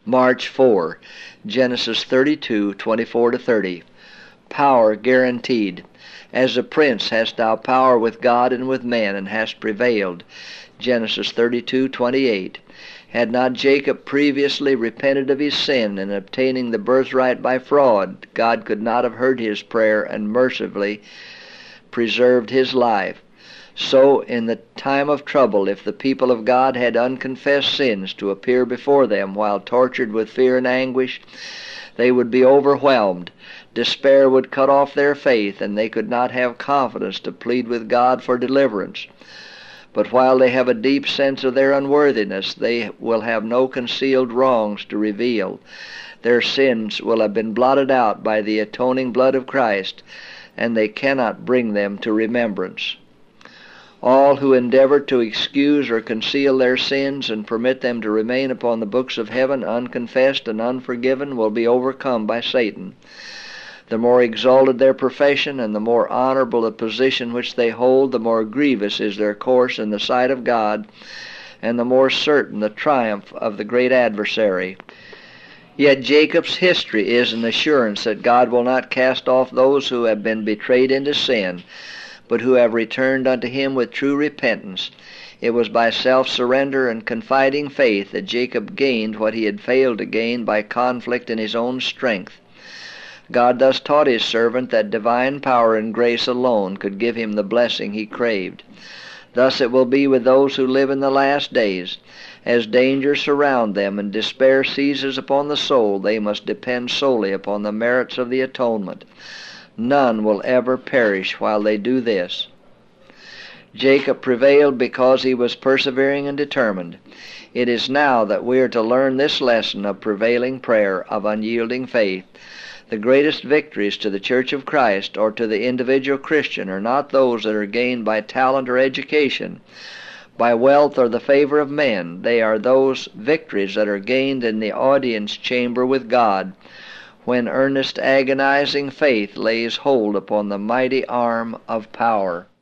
March 4, Genesis 32:24-30. Power guaranteed. As a prince hast thou power with God and with men, and hast prevailed. Genesis 32:28. Had not Jacob previously repented of his sin in obtaining the birthright by fraud, God could not have heard his prayer and mercifully preserved his life. So, in the time of trouble, if the people of God had unconfessed sins to appear before them while tortured with fear and anguish, they would be overwhelmed. Despair would cut off their faith, and they could not have confidence to plead with God for deliverance. But while they have a deep sense of their unworthiness, they will have no concealed wrongs to reveal. Their sins will have been blotted out by the atoning blood of Christ, and they cannot bring them to remembrance. All who endeavor to excuse or conceal their sins and permit them to remain upon the books of heaven unconfessed and unforgiven will be overcome by Satan. The more exalted their profession and the more honorable the position which they hold, the more grievous is their course in the sight of God, and the more certain the triumph of the great adversary. Yet Jacob's history is an assurance that God will not cast off those who have been betrayed into sin, but who have returned unto him with true repentance. It was by self-surrender and confiding faith that Jacob gained what he had failed to gain by conflict in his own strength. God thus taught his servant that divine power and grace alone could give him the blessing he craved. Thus it will be with those who live in the last days. As dangers surround them and despair seizes upon the soul, they must depend solely upon the merits of the atonement. None will ever perish while they do this. Jacob prevailed because he was persevering and determined. It is now that we are to learn this lesson of prevailing prayer, of unyielding faith. The greatest victories to the Church of Christ or to the individual Christian are not those that are gained by talent or education, by wealth or the favor of men. They are those victories that are gained in the audience chamber with God, when earnest agonizing faith lays hold upon the mighty arm of power.